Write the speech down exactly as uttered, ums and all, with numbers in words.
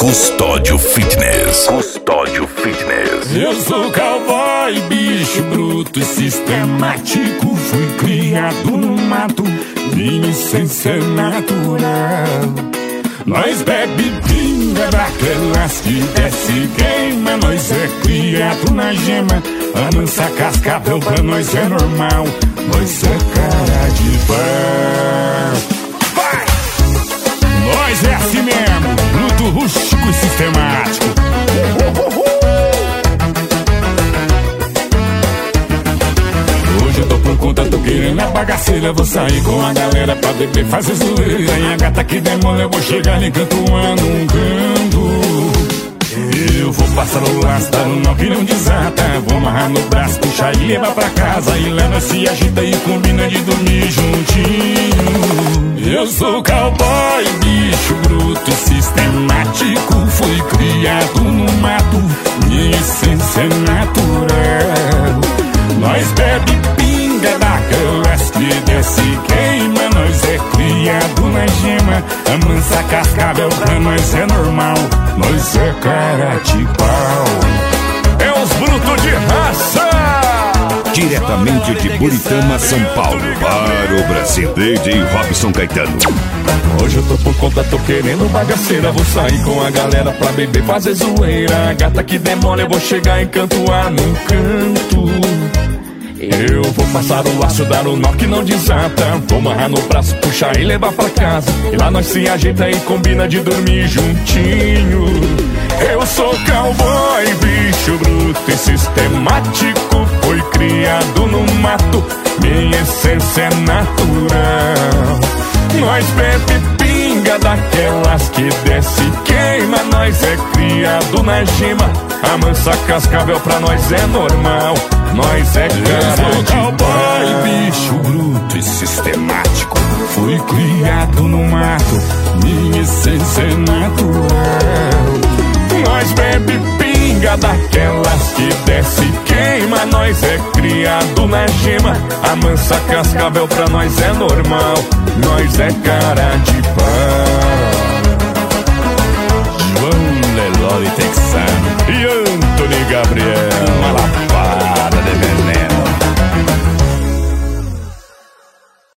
Custódio Fitness. Custódio Fitness. Eu sou cowboy, bicho bruto e sistemático. Fui criado no mato, minha essência é natural. Nós bebe pinga daquelas que desce e queima. Nós é criado na gema, amansa cascavel pra nós é normal. Nós é cara de pau. Vai! Nós é assim mesmo, bruto, rústico e sistemático. Hoje eu tô por conta, tô querendo a bagaceira. Vou sair com a galera pra beber, fazer zoeira. E a gata que demora eu vou chegar e cantoando um canto. Eu vou passar o laço, dar um nó que não desata. Vou amarrar no braço, puxar e levar pra casa. E lá nós se agita e combina de dormir juntinho. Eu sou cowboy, bicho bruto e sistemático. Fui criado no mato, minha essência é natural. Nós bebe pinga daquelas que desce e queima. Nós é criado na gema, amansa cascavel pra nós é normal. Nós é cara de pau. É os brutos de raça. Diretamente de Buritama, São Paulo, para o Brasil, D J Robson Caetano. Hoje eu tô por conta, tô querendo bagaceira. Vou sair com a galera pra beber, fazer zoeira. A gata que demora eu vou chegar e cantoar num canto. Eu vou passar o laço, dar o nó que não desata. Vou amarrar no braço, puxar e levar pra casa. E lá nós se ajeita e combina de dormir juntinho. Eu sou cowboy, bicho bruto e sistemático. Fui criado no mato, minha essência é natural. Nós bebe pinga daquelas que desce e queima. Nós é criado na gema, amansa cascavel pra nós é normal. Nós é cara de cowboy, bicho bruto e sistemático. Fui criado no mato, minha essência é natural. Nós bebe pinga daquelas que desce e queima. Nós é criado na gema, amansa cascavel pra nós é normal. Nós é cara de pau.